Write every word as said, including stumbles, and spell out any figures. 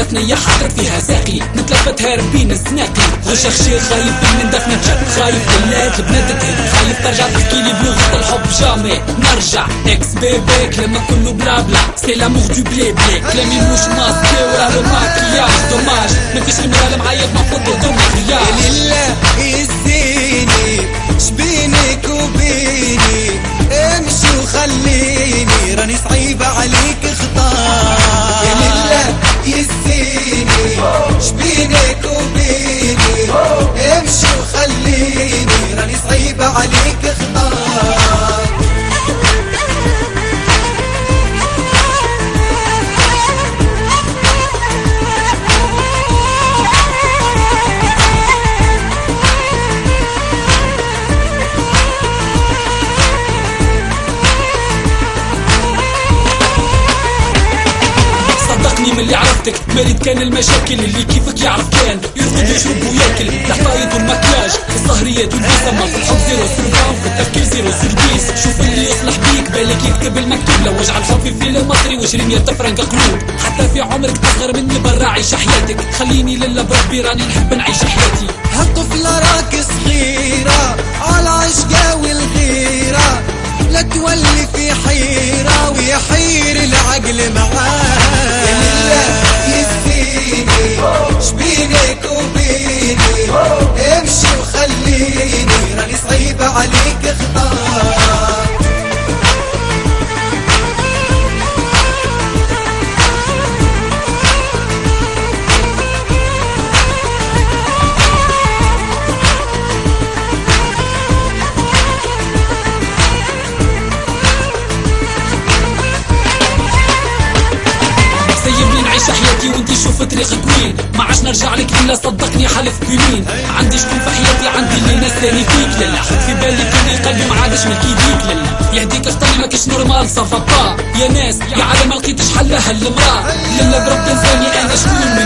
عرفنا يا حضرت فيها ساقي نتلفت هاربين السناقي غشخ شي خايف من دفن نتشد خايف بلات بنادتها خايف ترجع تحكي لي بلغة الحب جامي نرجع اكس بيبيك لما كله بلا بلا سي لامور دو بلي بلي كلامي مش ماسكي وراه الماكياج دوماج مفيش المرالة معايا في مفوض دوماكياج يا لله يزيني شبينك وبيني امشي وخليني راني صعيبة عليك اختار يا لله يزيني شبينك وبيني امشي وخليني راني صعيبة عليك اختار من اللي عرفتك مريض كان المشاكل اللي كيفك يعرف كان يرقد ويشرب وياكل الحفايض والمكياج في السهريات والبسمة في الحب زيرو سربان في التفكير زيرو سربيس شوف اللي يصلح بيك بالك يكتب المكتوب لو وجع الحب في فيلم المصري وعشرين فرنك قلوب حتى في عمرك تصغر مني برا عيش حياتك خليني لله بربي راني نحب نعيش حياتي هالطفلة راك صغيرة على عشقة والغيرة لا تولي في حيرة ويحير العقل معاك يا لله يزيني شبينك وبيني امشي وخليني راني صعيبة عليك اختار حياتي وانتي شوف طريق كوين ما عاش نرجع لك الا صدقني حلف بيمين عندي شكون في حياتي عندي اللي نساني فيك لالا حط في بالي كل قلبي ما عادش ملك يديك لالا يهديك اختاري ما كاش نورمال صافا با يا ناس يا عالم ما لقيتش حلها المراه لالا برب تنساني انا شكون